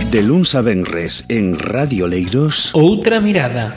De luns a venres en Radio Leiros. Outra mirada.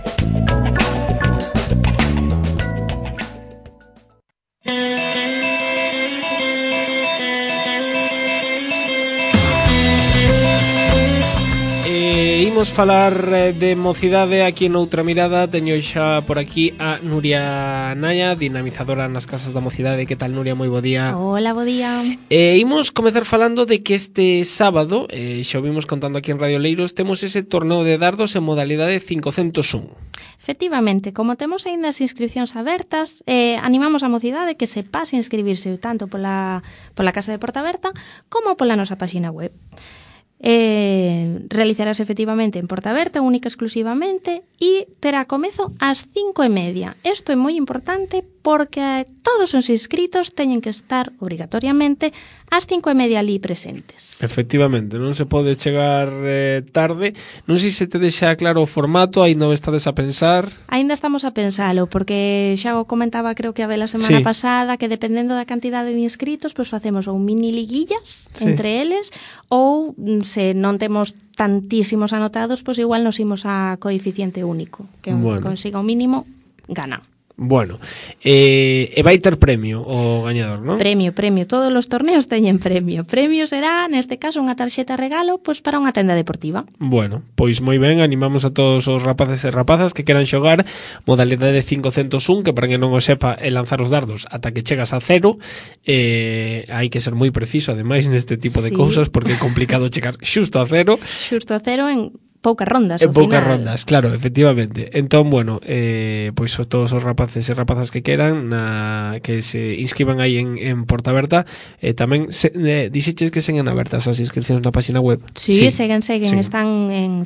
Imos falar de mocidade aquí en Outra Mirada. Teño xa por aquí a Nuria Naya, dinamizadora nas casas da mocidade. Que tal, Nuria? Moi bo día. Hola, bo día. Imos comezar falando de que este sábado, xa o vimos contando aquí en Radio Leiros, temos ese torneo de dardos en modalidade 501. Efectivamente, como temos aínda as inscripcións abertas, animamos a mocidade que se pase a inscribirse tanto pola Casa de Porta Aberta como pola nosa páxina web. Realizarás efectivamente en Porta Aberta, única exclusivamente, e terá comezo ás 5:30. Isto é moi importante porque todos os inscritos teñen que estar obrigatoriamente ás 5:30 ali presentes. Efectivamente, non se pode chegar tarde. Non sei se te deixa claro o formato, aínda o estades a pensar. Aínda estamos a pensalo, porque xa o comentaba creo que a la semana pasada, que dependendo da cantidade de inscritos, pois facemos ou mini liguillas entre eles, ou se non temos tantísimos anotados, pois igual nos imos a coeficiente único, que consiga o mínimo, gana. Bueno, e vai ter premio o gañador, non? Premio, todos os torneos teñen premio. Premio será, neste caso, unha tarxeta regalo pois para unha tenda deportiva. Bueno, pois moi ben, animamos a todos os rapaces e rapazas que queran xogar modalidade 501, que para que non o sepa é lanzar os dardos ata que chegas a cero. Hai que ser moi preciso, ademais, neste tipo de cousas, porque é complicado chegar xusto a cero. Xusto a cero en poucas rondas, en poucas rondas, claro, efectivamente. Entón, bueno, pois todos os rapaces e rapazas que queran que se inscriban aí en Porta Aberta. Tamén dixeches que seguen abertas as inscripcións na página web. Sí. Seguen. Están en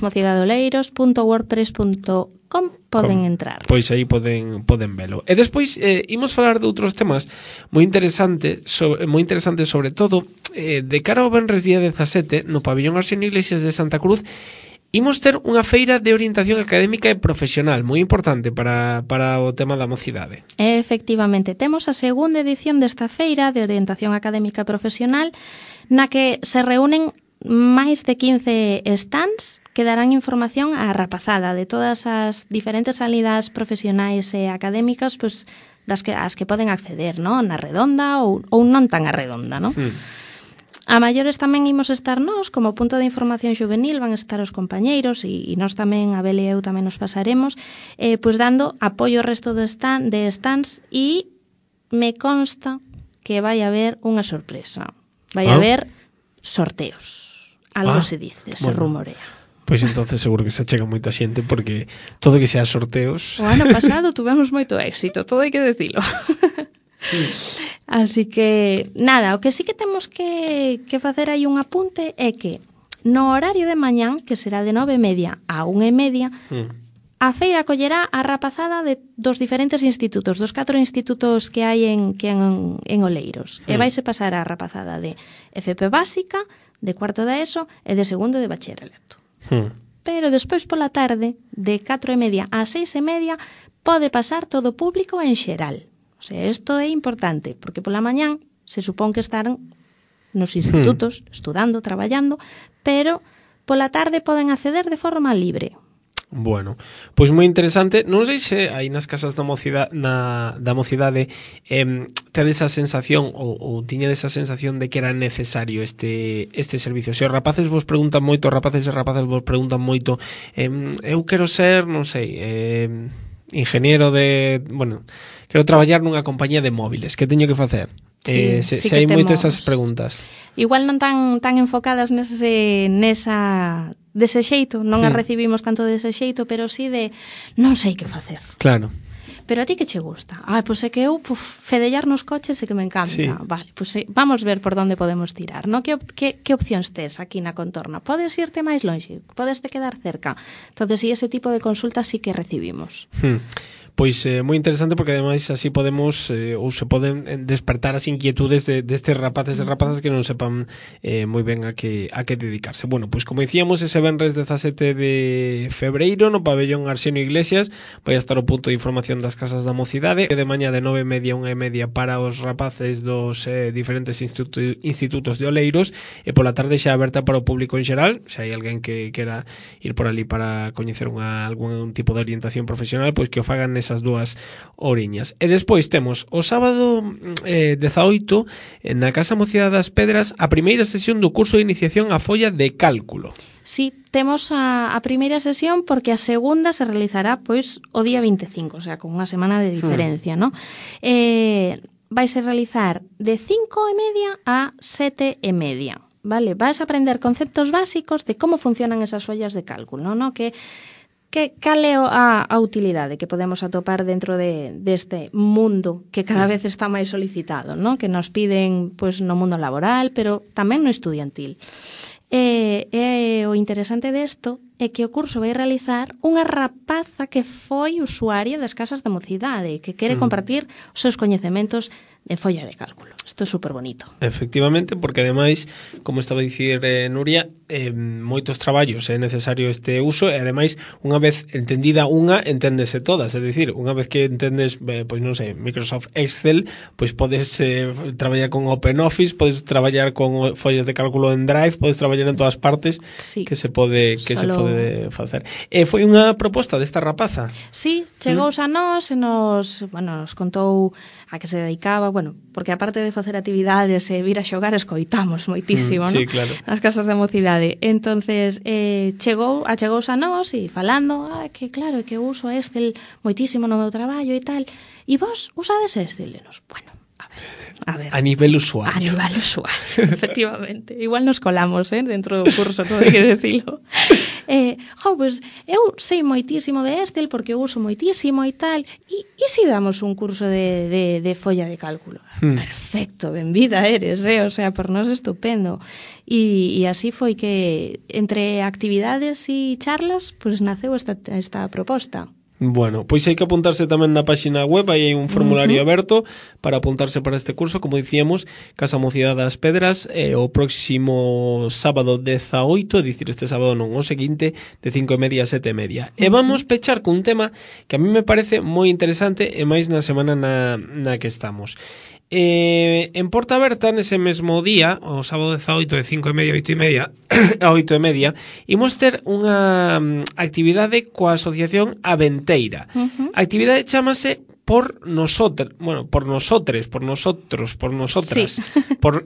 centrosmocidadoleiros.wordpress.com. Poden entrar. Pois aí poden velo. E despois imos falar de outros temas moi interesantes, sobre todo de cara ao venres día 17 no pabillón Arsenio Iglesias de Santa Cruz. Imos ter unha feira de orientación académica e profesional moi importante para o tema da mocidade. Efectivamente, temos a segunda edición desta feira de orientación académica e profesional, na que se reúnen máis de 15 stands que darán información á rapazada de todas as diferentes salidas profesionais e académicas, pois as que poden acceder, non? Na redonda ou non tan a redonda, non? A maiores tamén imos estar nós, como punto de información juvenil, van estar os compañeiros e nós tamén, Abel e eu tamén nos pasaremos, pois dando apoio ao resto de stands, e me consta que vai haber unha sorpresa. Vai haber sorteos. Algo se dice, se rumorea. Pois entonces seguro que se chega moita xente, porque todo que sea sorteos... O ano pasado tuvemos moito éxito, todo hai que decilo. Así que, nada, o que sí que temos que facer aí un apunte é que no horario de mañán, que será de 9:30 a 1:30, a feira acollerá a rapazada dos diferentes institutos, dos 4 institutos que hai en Oleiros. E vaise pasar a rapazada de FP básica, de cuarto da ESO e de segundo de bacharelato. Pero despois pola tarde, de 4:30 a 6:30, pode pasar todo o público en xeral. O sea, isto é importante, porque pola mañán se supón que estarán nos institutos estudando, traballando, pero pola tarde poden acceder de forma libre. Bueno, pois moi interesante. Non sei se aí nas casas da mocidade tedes esa sensación ou tiñades esa sensación de que era necesario este servicio. Se os rapaces vos preguntan moito, eu quero ser, non sei, ingeniero quero traballar nunha compañía de móviles, que teño que facer? Se hai moito esas preguntas. Igual non tan enfocadas dese xeito, non as recibimos tanto dese xeito, pero sí de non sei que facer. Claro. Pero a ti que che gusta? Pois é que eu fedellar nos coches é que me encanta. Sí. Vale, pois vamos ver por onde podemos tirar, no? Que opcións tes aquí na contorna? Podes irte máis longe? Podes te quedar cerca? Entonces, ese tipo de consultas sí que recibimos. Pois moi interesante porque ademais así podemos ou se poden despertar as inquietudes destes rapaces e rapazas que non sepan moi ben a que dedicarse. Bueno, pois como dicíamos, ese venres 17 de febreiro no pabellón Arsenio Iglesias vai estar o punto de información das casas da mocidade, de mañá de 9:30 a 1:30 para os rapaces dos diferentes institutos de Oleiros, e pola tarde xa aberta para o público en xeral. Se hai alguén que quera ir por ali para coñecer algún tipo de orientación profesional, pois que o fagan nesas dúas horiñas. E despois temos o sábado 18 na Casa Mocidade das Pedras a primeira sesión do curso de iniciación á folla de cálculo. Sí, temos a primeira sesión porque a segunda se realizará pois o día 25, o sea, con unha semana de diferencia, ¿no? Vais a realizar de 5:30 a 7:30. Vale, vas a aprender conceptos básicos de como funcionan esas follas de cálculo, ¿no? Cal é a utilidade que podemos atopar dentro deste mundo que cada vez está máis solicitado, ¿no? Que nos piden pois no mundo laboral, pero tamén no estudiantil. O interesante desto é que o curso vai realizar unha rapaza que foi usuaria das casas da mocidade, que quere compartir os seus coñecementos de folla de cálculo. Isto é super bonito. Efectivamente, porque ademais, como estaba a dicir Nuria, moitos traballos é necesario este uso, e ademais, unha vez entendida unha, enténdese todas, é dicir, unha vez que entendes, pois non sei, Microsoft Excel, pois podes traballar con OpenOffice, podes traballar con follas de cálculo en Drive, podes traballar en todas partes, sí, que se pode facer. Foi unha proposta desta rapaza? Sí, chegou a nós e nos contou a que se dedicaba, porque aparte de facer actividades e vir a xogar, escoitamos moitísimo, sí, ¿no? Claro. Nas casas de mocidade. Entonces, achegouse a nós e falando, que claro, que uso Excel moitísimo no meu traballo e tal. E vos usades Excel? E nos, a ver. A nivel usuario. A nivel usuario, efectivamente. Igual nos colamos, dentro do curso, todo hai que decilo. Pois eu sei moitísimo de Excel porque eu uso moitísimo e tal. E se damos un curso de folla de cálculo? Perfecto, benvida eres, o sea, por nós estupendo. E así foi que entre actividades e charlas, pois naceu esta proposta. Bueno, pois hai que apuntarse tamén na páxina web, aí hai un formulario aberto para apuntarse para este curso, como dicíamos, Casa Mocidade das Pedras, o próximo sábado 18, é dicir, este sábado non, o seguinte, de 5:30 a 7:30. E vamos pechar cun tema que a mí me parece moi interesante, e máis na semana na que estamos. En Porta Aberta, nese mesmo día, o sábado 18 de 5:30 a 8:30, imos ter unha actividade coa asociación Aventeira. A actividade chamase por nosotras, sí. por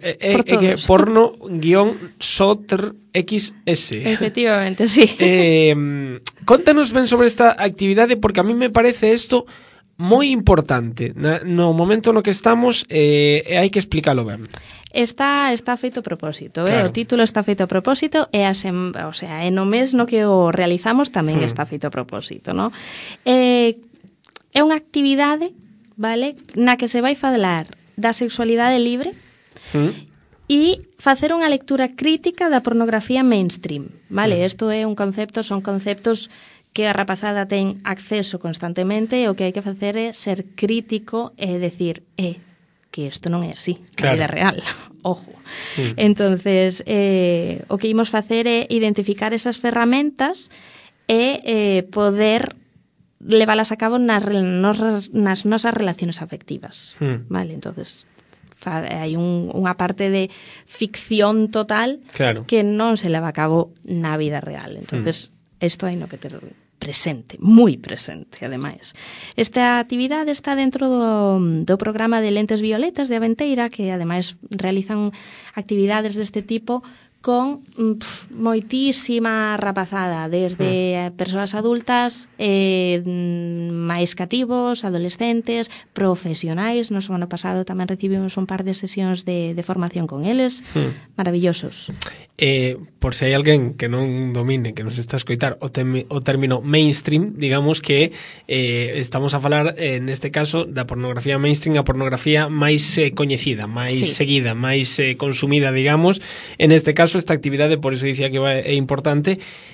porno-sotr XS. Efectivamente, sí. Contanos ben sobre esta actividade, porque a mí me parece isto moi importante no momento no que estamos, hai que explicarlo ben. Está feito a propósito, claro. O título está feito a propósito e no mes no que o realizamos tamén está feito a propósito, ¿no? É unha actividade, vale, na que se vai falar da sexualidade libre e facer unha lectura crítica da pornografía mainstream, vale? Isto é son conceptos que a rapazada ten acceso constantemente, e o que hai que facer é ser crítico e decir, que isto non é así, claro, na vida real. Ojo. Entonces, o que imos facer é identificar esas ferramentas e poder leválas a cabo nas nosas relaciones afectivas. Vale, entonces hai unha parte de ficción total, claro, que non se leva a cabo na vida real. Entonces, isto hai no que ter presente, moi presente, ademais. Esta actividade está dentro do programa de Lentes Violetas de Aventeira, que ademais realizan actividades deste tipo con moitísima rapazada, desde persoas adultas, máis cativos, adolescentes, profesionais. Nos ano pasado tamén recibimos un par de sesións de formación con eles, maravillosos. Por se hai alguén que non domine, que nos está a escoitar o término mainstream, digamos que estamos a falar neste caso da pornografía mainstream, a pornografía máis coñecida, máis seguida, máis consumida, digamos. En este caso, esta actividade, por eso dicía que é importante,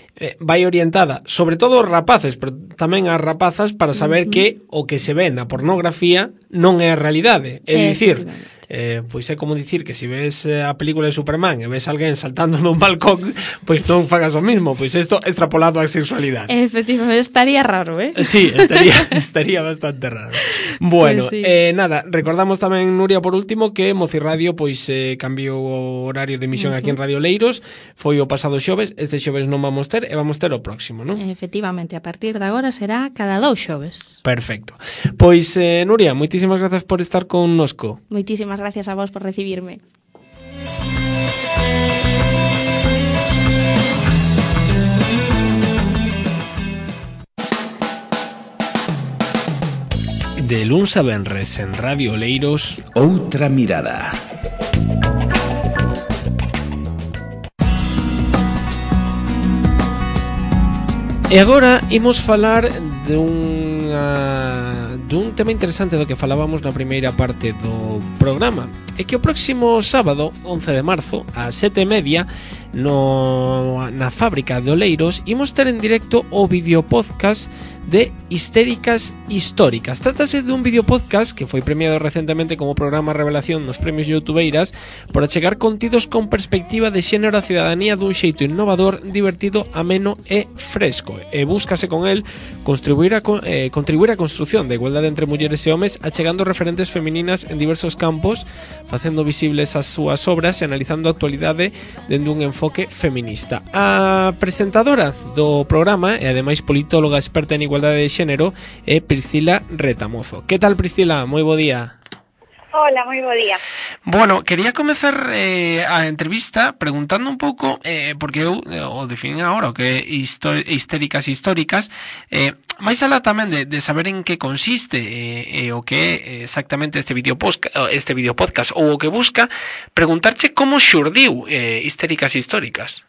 vai orientada sobre todo aos rapaces, pero tamén ás rapazas para saber que o que se ve na pornografía non é a realidade. É dicir, pois é como dicir que se ves a película de Superman e ves alguén saltando dun balcón, pois non fagas o mismo, pois isto extrapolado á sexualidade. Efectivamente, estaría raro, Sí, estaría bastante raro. Bueno, pues sí. Nada, recordamos tamén, Nuria, por último, que Mocirradio pois cambiou o horario de emisión aquí en Radio Leiros, foi o pasado xoves, este xoves non vamos ter e vamos ter o próximo, non? Efectivamente, a partir de agora será cada 2 xoves. Perfecto. Pois, Nuria, moitísimas grazas por estar connosco. Moitísimas gracias a vos por recibirme. De luns a venres en Radio Leiros, Outra mirada. e agora imos falar dun tema interesante do que falábamos na primeira parte do programa. É que o próximo sábado, 11 de marzo, a 7:30, na fábrica de Oleiros, imos ter en directo o videopodcast de Histéricas Históricas. Trátase dun videopodcast que foi premiado recentemente como programa revelación nos premios Youtubeiras por achegar contidos con perspectiva de xénero a cidadanía dun xeito innovador, divertido, ameno e fresco. E búscase con el contribuir a construción da igualdade entre mulleres e homes, achegando referentes femininas en diversos campos, facendo visibles as súas obras e analizando a actualidade dende un enfoque feminista. A presentadora do programa e ademais politóloga experta en igualdade de xénero é Priscila Retamozo. Que tal, Priscila? Moi bo día. Hola, moi bo día. Bueno, quería comezar a entrevista preguntando un pouco, porque eu o definín agora o que é histéricas históricas, máis alá tamén de saber en que consiste o que é exactamente este videopodcast ou o que busca, preguntarche como xurdiu Histéricas Históricas.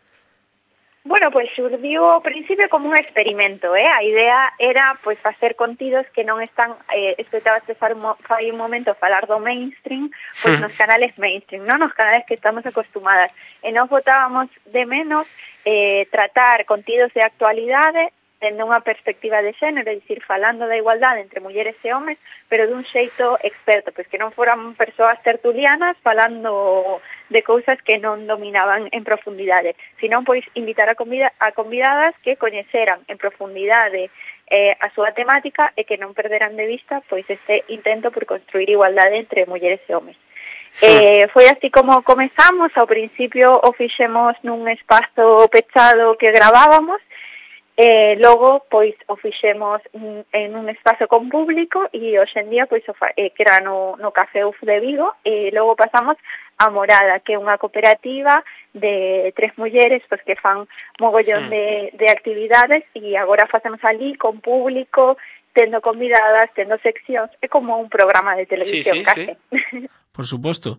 Bueno, pois xurdiu ao principio como un experimento, A idea era pois facer contidos que non están escoitados fai un momento falar do mainstream, pois nos canales mainstream, non nos canales que estamos acostumadas. E nós botábamos de menos tratar contidos de actualidade dende unha perspectiva de xénero, é dicir, falando da igualdade entre mulleres e homes, pero dun xeito experto, pois que non foran persoas tertulianas falando de cousas que non dominaban en profundidade, senón pois invitar a convidadas que coñeceran en profundidade a súa temática e que non perderan de vista pois este intento por construir igualdade entre mulleres e homes. Foi así como comezamos. Ao principio o fixemos nun espazo pechado que gravábamos, logo pois o fixemos en un espazo con público e hoxe en día pois que era no Café UF de Vigo, e logo pasamos a Morada, que é unha cooperativa de 3 mulleres pois que fan mogollón de actividades, e agora facemos ali con público, tendo convidadas, tendo seccións, é como un programa de televisión case. Sí. Por suposto.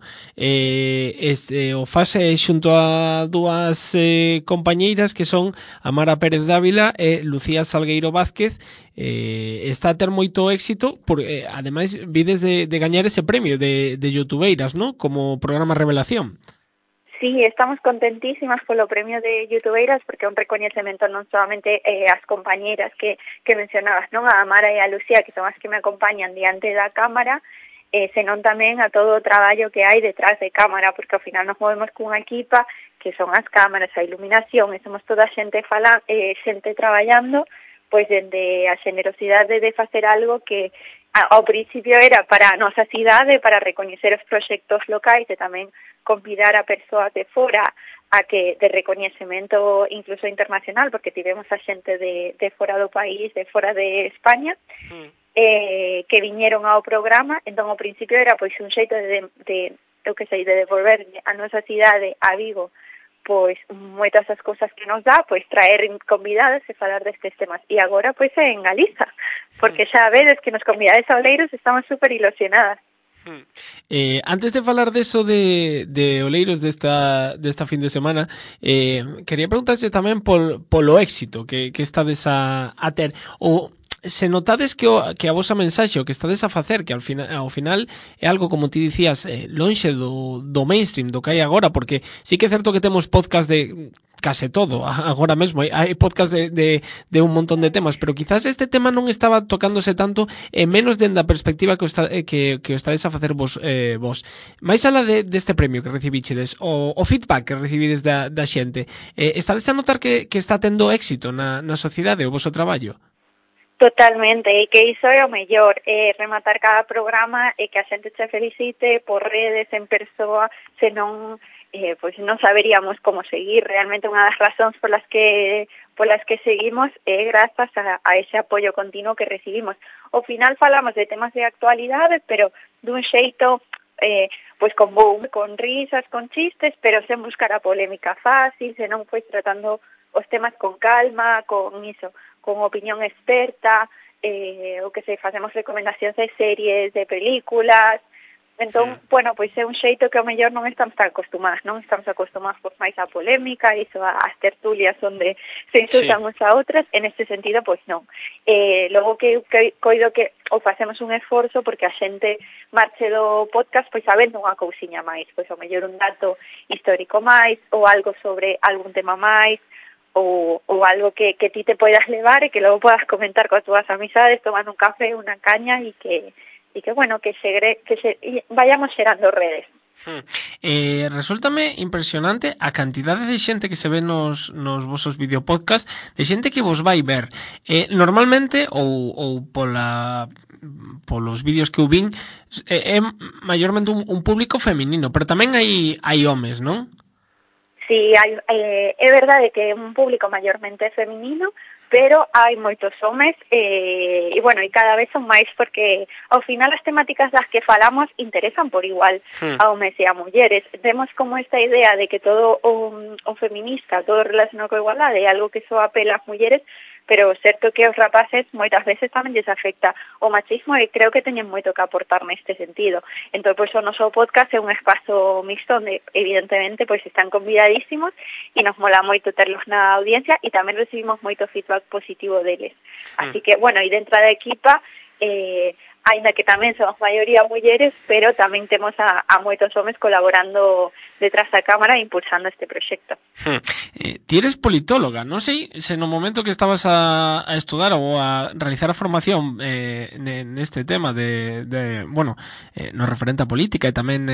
O fase xunto a dúas compañeiras que son Amara Pérez Dávila e Lucía Salgueiro Vázquez. Está a ter moito éxito porque ademais vides de gañar ese premio de Youtubeiras, ¿no? Como programa revelación. Sí, estamos contentísimas polo premio de Youtubeiras porque é un recoñecemento non solamente as compañeiras que mencionabas, non? A Amara e a Lucía, que son as que me acompañan diante da cámara, senón tamén a todo o traballo que hai detrás de cámara, porque ao final nos movemos cunha equipa que son as cámaras, a iluminación, e somos toda xente traballando, pois dende a xenerosidade de facer algo que ao principio era para a nosa cidade, para recoñecer os proxectos locais e tamén convidar a persoas de fora a que de recoñecemento incluso internacional, porque tivemos a xente de fora do país, de fora de España, que viñeron ao programa. Entón ao principio era pois un xeito de devolver a nosa cidade, a Vigo, pois moitas das cousas que nos dá, pois traer convidados e falar destes temas. E agora pois é en Galiza, porque xa vedes que nos convidades a Oleiros estamos super ilusionadas. Antes de falar deso de Oleiros desta fin de semana, quería preguntarche tamén polo éxito que estades a ter, ou se notades que a vosa mensaxe, o que estades a facer, que ao final é algo, como ti dicías, lonxe do mainstream, do que hai agora, porque sí que é certo que temos podcast de case todo, agora mesmo hai podcast de un montón de temas, pero quizás este tema non estaba tocándose tanto, menos dende a perspectiva que o estades a facer vos. Mais alá deste premio que recibichedes, o feedback que recibides da xente, estades a notar que está tendo éxito na sociedade o voso traballo? Totalmente, e que iso é o mellor, rematar cada programa e que a xente che felicite por redes, en persoa, senón pois non saberíamos como seguir. Realmente unha das razóns polas que seguimos é grazas a ese apoio continuo que recibimos. Ao final falamos de temas de actualidade, pero dun xeito pois con boom, con risas, con chistes, pero sen buscar a polémica fácil, senón pois tratando os temas con calma, con iso, con opinión experta, o que se facemos recomendacións de series, de películas. Entón, bueno, pois é un xeito que ao mellor non estamos tan acostumados, non estamos acostumados por máis a polémica, iso, as tertulias onde se insultan uns a outras, en este sentido, pois non. Logo que coido que ou facemos un esforzo porque a xente marche do podcast pois sabendo unha cousiña máis, pois ao mellor un dato histórico máis, ou algo sobre algún tema máis, ou algo que ti te poidas levar e que logo podas comentar coas túas amizades tomando un café, unha caña e que bueno, que vayamos xerando redes. Resultame impresionante a cantidade de xente que se ve nos vosos videopodcast, de xente que vos vai ver. Normalmente, ou polos vídeos que eu vin, é maiormente un público feminino, pero tamén hai homes, non? Sí, é verdade que é un público maiormente feminino, pero hai moitos homes e bueno, e cada vez son máis porque ao final as temáticas das que falamos interesan por igual a homes e a mulleres. Temos como esta idea de que todo o feminista, todo relacionado con igualdade é algo que só apela ás mulleres, pero o certo que os rapaces moitas veces tamén lles afecta o machismo e creo que teñen moito que aportar neste sentido. Entón, pois, o noso podcast é un espazo mixto onde, evidentemente, pois están convidadísimos e nos mola moito terlos na audiencia e tamén recibimos moito feedback positivo deles. Así que, bueno, e dentro da equipa, aínda que tamén somos maioría mulleres, pero tamén temos a moitos homes colaborando detrás da cámara e impulsando este proxecto. Ti eres politóloga, non sei se no momento que estabas a estudar ou a realizar a formación neste tema no referente a política e tamén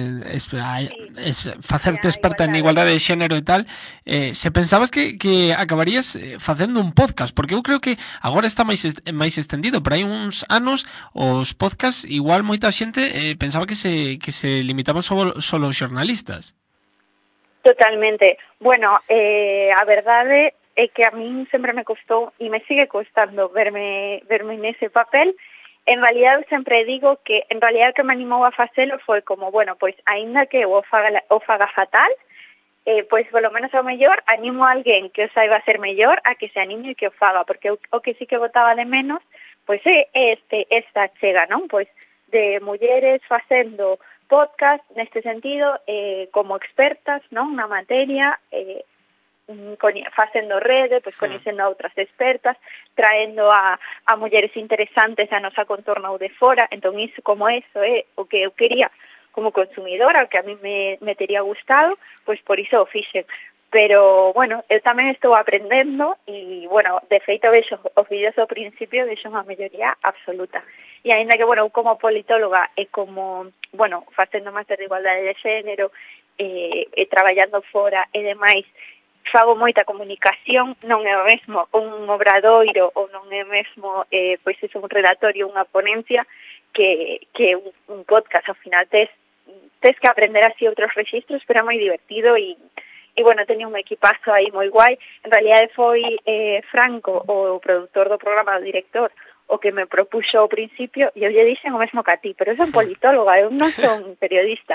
facerte experta en igualdade de xénero e tal, se pensabas que acabarías facendo un podcast, porque eu creo que agora está máis estendido, pero hai uns anos os podcasts igual moita xente pensaba que se limitaban só aos xornalistas. Totalmente. Bueno, a verdade é que a min sempre me costou e me sigue costando verme nese papel. En realidad eu sempre digo que en realidad que me animou a facelo foi como, bueno, pois aínda que o faga fatal, pois polo menos ao mellor animo a alguén que o saiba ser mellor a que se anime e que o faga, porque o que sí que botaba de menos pois é esta chega, non? Pois de mulleres facendo podcast neste sentido como expertas, non, na materia, facendo rede, pois coñecendo a outras expertas, traendo a mulleres interesantes a nosa contorna ou de fora. Entón iso é o que eu quería como consumidora, o que a mí me tería gustado, pois por iso o fixen. Pero, bueno, eu tamén estou aprendendo e, bueno, de feito vexo os vídeos ao principio, vexo unha melloría absoluta. E aínda que, bueno, eu como politóloga e como, bueno, facendo máster de igualdade de xénero e traballando fora e demais, fago moita comunicación, non é o mesmo un obradoiro ou non é o mesmo, pois é un relatorio, unha ponencia, que un podcast. Ao final tes que aprender así outros rexistros, pero é moi divertido e bueno, teño un equipazo aí moi guai. En realidade foi Franco, o produtor do programa, o director, o que me propuxo ao principio, e eu lle dixen o mesmo que a ti, pero eu son politóloga, eu non son periodista.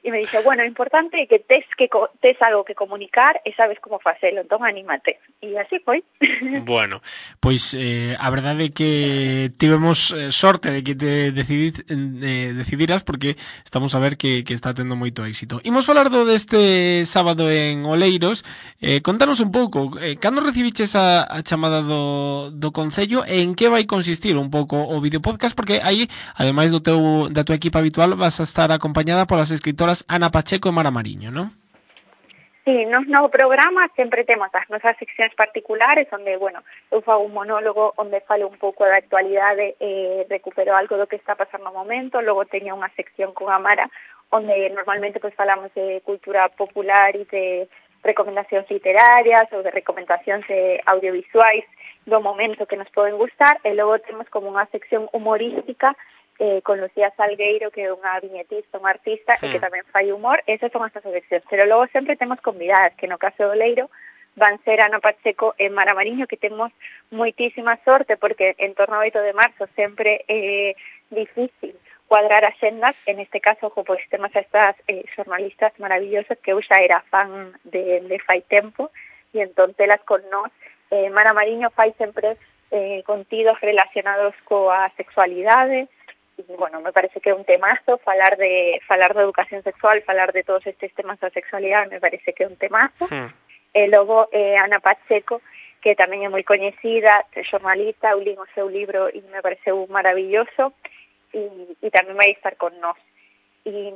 E me dixe, bueno, o importante é que tes algo que comunicar e sabes como facelo, entón anímate. E así foi. Bueno, pois a verdade é que tivemos sorte de que te decidiras, porque estamos a ver que está tendo moito éxito. Imos falar deste sábado en Oleiros. Contanos un pouco, cando recibiches a chamada do Concello e en que vai consistir un pouco o videopodcast, porque aí, ademais da tua equipa habitual, vas a estar acompañada polas escritoras Ana Pacheco e Mara Mariño, non? Sí, no programa sempre temos as nosas seccións particulares onde, bueno, eu fago un monólogo onde falo un pouco da actualidade e recupero algo do que está pasando no momento. Logo teño unha sección con Amara onde normalmente pues falamos de cultura popular e de recomendacións literarias ou de recomendacións audiovisuais do momento que nos poden gustar, e logo temos como unha sección humorística con Lucía Salgueiro, que é unha viñetista, unha artista, e que tamén fai humor. Esas son as nosas seccións, pero logo sempre temos convidadas, que no caso do Leiro van ser Ana Pacheco e Mara Mariño, que temos moitísima sorte, porque en torno ao 8 de marzo sempre é difícil cuadrar axendas. En este caso, pois temos a estas xornalistas maravillosas que eu xa era fan de fai tempo, e entón telas con nós. Mara Mariño fai sempre contidos relacionados coa sexualidade. Y bueno, me parece que é un temazo falar de educación sexual, falar de todos estes temas da sexualidade, me parece que é un temazo. E logo Ana Pacheco, que tamén é moi coñecida, é xornalista, eu lín o seu libro e me pareceu maravilloso, e tamén vai estar con nós. E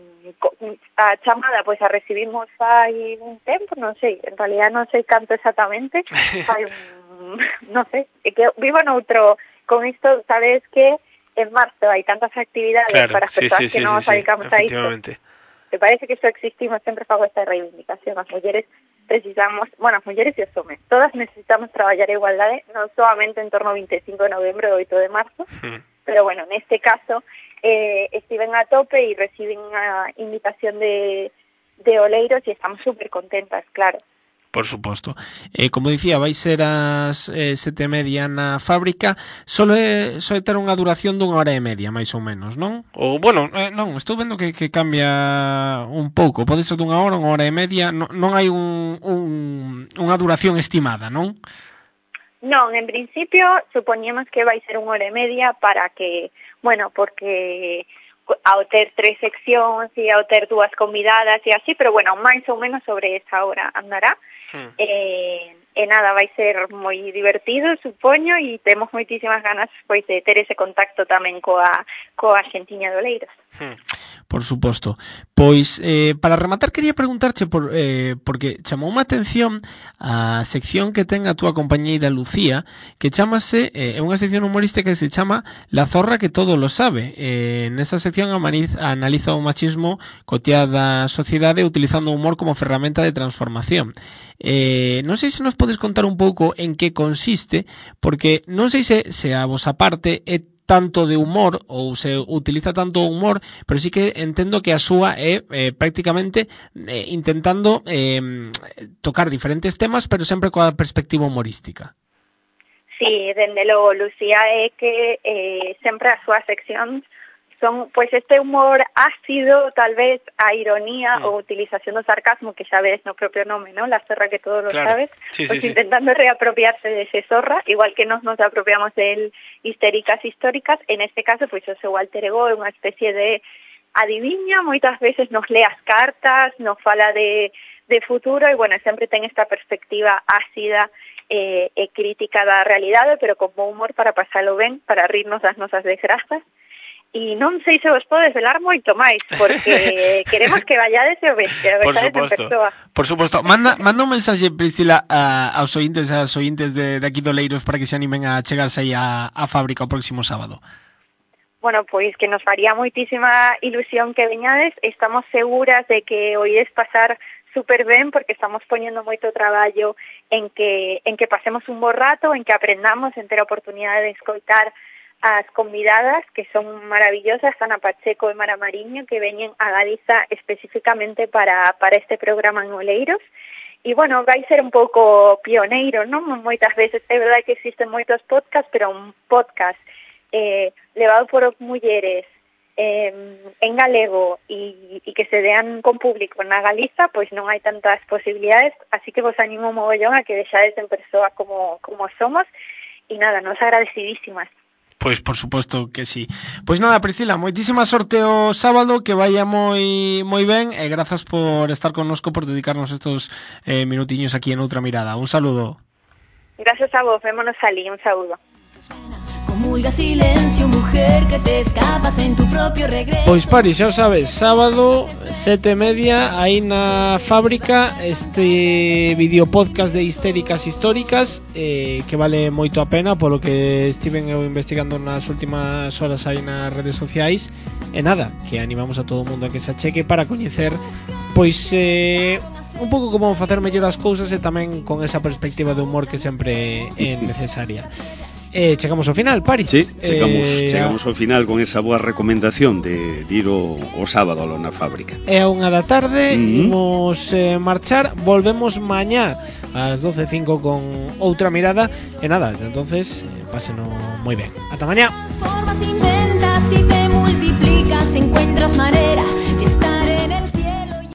a chamada pois a recibimos fai un tempo, non sei, en realidad non sei canto exactamente, fai non sei, é que vivo noutro, con isto, sabes que en marzo hai tantas actividades, claro, para as persoas que non nos dedicamos a isto. Me parece que isto existimos, sempre fago esta reivindicación. As mulleres precisamos, bueno, as mulleres e os homes, todas necesitamos traballar a igualdade, non solamente en torno ao 25 de novembro ou 8 de marzo, pero bueno, neste caso estiven a tope e reciben a invitación de Oleiros e estamos super contentas, claro. Por suposto. Como dicía, vai ser ás 7:30 na fábrica. Sole ter unha duración dunha hora e media, máis ou menos, non? Ou, bueno, non, estou vendo que cambia un pouco. Pode ser dunha hora e media. Non hai unha duración estimada, non? Non, en principio supoñemos que vai ser unha hora e media para que, bueno, porque ao ter 3 seccións e ao ter 2 convidadas e así, pero bueno, máis ou menos sobre esa hora andará. E nada, vai ser moi divertido, supoño, e temos moitísimas ganas pois de ter ese contacto tamén coa xentiña de Oleiros. Por suposto. Pois, para rematar, quería preguntarche porque chamoume a atención a sección que ten a túa compañeira Lucía, que chamase, é unha sección humorística que se chama La zorra que todo lo sabe. Nesa sección analiza o machismo cotiá da sociedade utilizando o humor como ferramenta de transformación. Non sei se nos podes contar un pouco en que consiste, porque non sei se a vosa parte é tanto de humor ou se utiliza tanto o humor, pero sí que entendo que a súa é prácticamente intentando tocar diferentes temas, pero sempre coa perspectiva humorística. Sí, dende logo, Lucía, é que sempre as súas seccións son, pois, este humor ácido, tal vez a ironía ou utilización do sarcasmo, que xa ves no propio nome, ¿no? La zorra que todo lo sabes, sí, pues sí, intentando reapropiarse de ese zorra, igual que nos apropiamos de él histéricas históricas. En este caso, pois, o seu alter ego é unha especie de adiviña, moitas veces nos lee as cartas, nos fala de futuro, e bueno, sempre ten esta perspectiva ácida e crítica da realidade, pero como humor para pasalo ben, para rirnos das nosas desgrazas. E non sei se vos podes velar moito máis, porque queremos que vayades e o vexades en persoa. Por suposto. Manda un mensaxe, Priscila, aos ointes e ás ointes de aquí do Leiros para que se animen a chegarse aí á fábrica o próximo sábado. Bueno, pois que nos faría moitísima ilusión que veñades. Estamos seguras de que o ides pasar super ben, porque estamos poñendo moito traballo en que pasemos un bo rato, en que aprendamos, en ter a oportunidade de escoitar as convidadas, que son maravillosas, Ana Pacheco e Mara Mariño, que veñen a Galiza especificamente para este programa en Oleiros. E, bueno, vai ser un pouco pioneiro, non? Moitas veces é verdade que existen moitos podcasts, pero un podcast levado por mulleres en galego e que se dean con público na Galiza, pois non hai tantas posibilidades, así que vos animo mogollón a que vexades en persoa como somos, e nada, nos agradecidísimas. Pois por suposto que sí. Pois nada, Priscila, moitísima sorte o sábado, que vaya moi ben, e grazas por estar connosco, por dedicarnos estos minutiños aquí en Outra Mirada. Un saludo. Gracias a vos, vémonos alí, un saludo. Comulga silencio, mujer, que te escapas en tu propio regreso. Pois Pari, xa o sabes, sábado 7:30 aí na fábrica, este videopodcast de Histéricas Históricas, que vale moito a pena polo que estiven eu investigando nas últimas horas aí nas redes sociais. E nada, que animamos a todo o mundo a que se acheque para coñecer pois un pouco como facer mellor as cousas, e tamén con esa perspectiva de humor que sempre é necesaria. Chegamos ao final, Paris. Sí, chegamos ao final con esa boa recomendación de ir o sábado a na fábrica. É a 1 da tarde, imos marchar, volvemos mañá ás 12:05 con Outra Mirada. E nada, entonces, pásenos moi ben. Ata mañá. Formas inventas y te